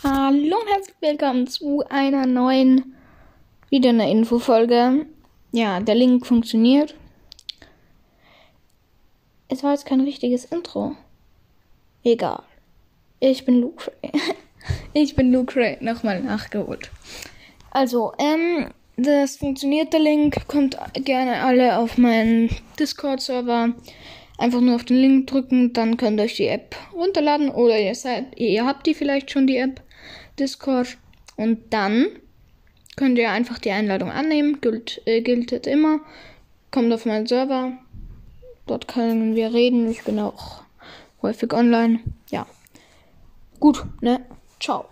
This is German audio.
Hallo und herzlich willkommen zu einer neuen, wieder einer Infofolge. Ja, der Link funktioniert. Es war jetzt kein richtiges Intro. Egal. Ich bin Luke Ray. Ich bin Luke Ray, nochmal nachgeholt. Also, das funktioniert, der Link. Kommt gerne alle auf meinen Discord-Server. Einfach nur auf den Link drücken, dann könnt ihr euch die App runterladen oder ihr habt die vielleicht schon, die App Discord, und dann könnt ihr einfach die Einladung annehmen, gilt immer, kommt auf meinen Server, dort können wir reden, ich bin auch häufig online, ja, gut, ne, ciao.